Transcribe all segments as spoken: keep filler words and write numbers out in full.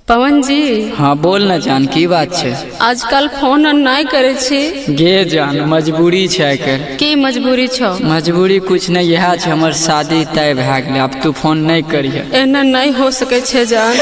पवन जी। हाँ बोल न जान, की बात छे? आजकल फोन नहीं करे छी। गे जान, मजबूरी छे आकर। की मजबूरी छो? मजबूरी कुछ नहीं, यह छे हमर शादी तय भे गेलै, अब तू फोन नहीं करिए। एना नहीं हो सके छे जान।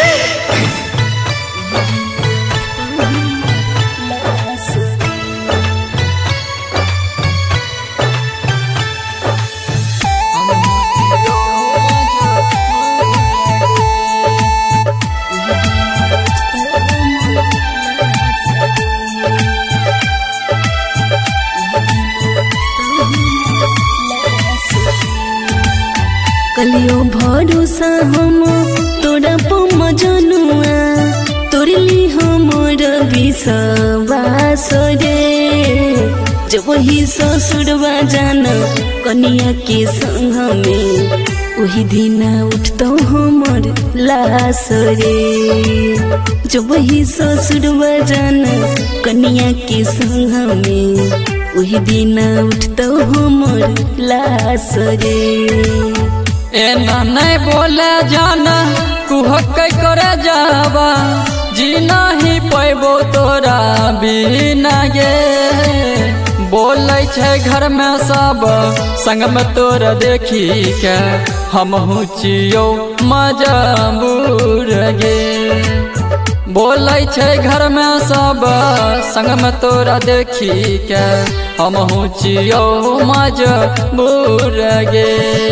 कलियो भरोसा हम तोरा पम जनुआ, तोरली हमर विश्वास रे। जब ही ससुरवा जान कनिया के संग में, वही दिन उठतो हमर लाश रे। जब ही ससुरवा जान कनिया के संग में, वही दिन उठतो हमर लाश रे। एना नहीं बोले जाना, कुहक करे जावा, जी नहीं पैबो तोरा बिना गे। बोले छे घर में सब संग में तोरा देखी के, हम चियो मजबूर गे। बोले छे घर में सब संग में तोरा देखी के, हम चियो मजबूर गे।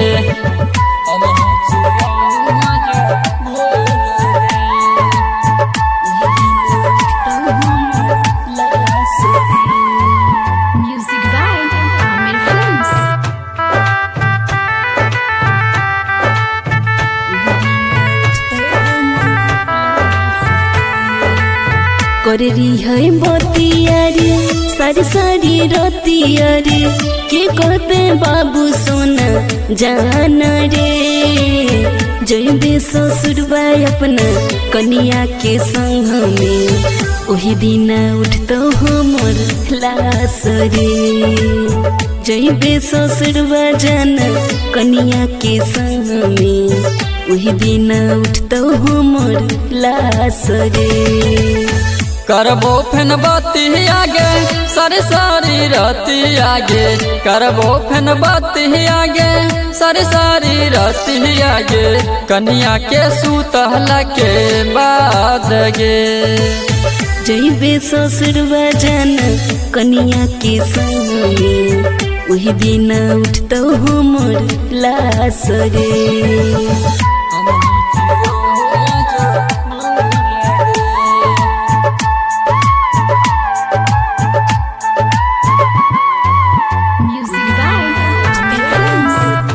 Music by Amir Films. करी है बतिया रे, सारी सारी रतिया रे। के कहते बाबू सोना जान रे। जइबे ससुरबा अपना कनिया के संग में, वही दिन उठतो हमर लाश रे। जइबे ससुरबा जान कनिया के संग में, वही दिन उठतो हमर लाश रे। करबो फेन बाती आगे, सारी सारी राती आगे। करबो फेन बाती आगे, सारी सारी राती आगे। कनिया के सुतहला के बाद गे। जइबे ससुरबा जान कनिया के संग में, वही दिन उठतो हमर लाश रे। Music by Amir Films.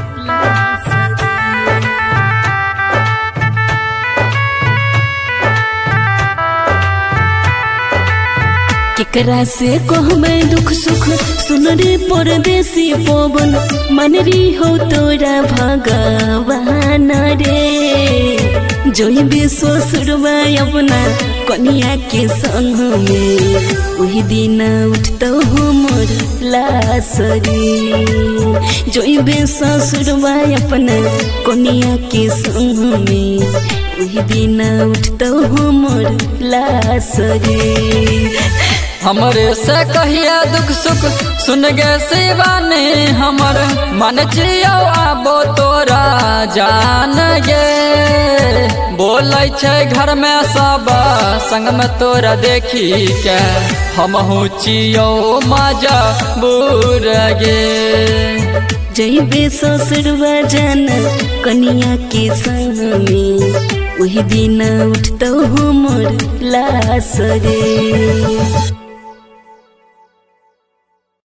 केकरा से कहबे दुख सुख, सुन रे परदेसी पवन। मनरी हो तोरा भगवान रे। जइबे ससुरबा अपना कनिया के संग में, वही दिन उठतो हमर लाश रे। जइबे ससुरबा अपना कनिया के संग में, वही दिन उठतो हमर लाश रे। हमरे से कहिया दुख सुख, सुन गे शिवानी हमर। मन चियो आबो तोरा जान गे। बोले छे घर में सब संग में तोरा देखी के, हम चियो मजबूर गे। जइबे ससुरबा जान कनिया के संग में, वही दिन उठतो हमर लाश रे।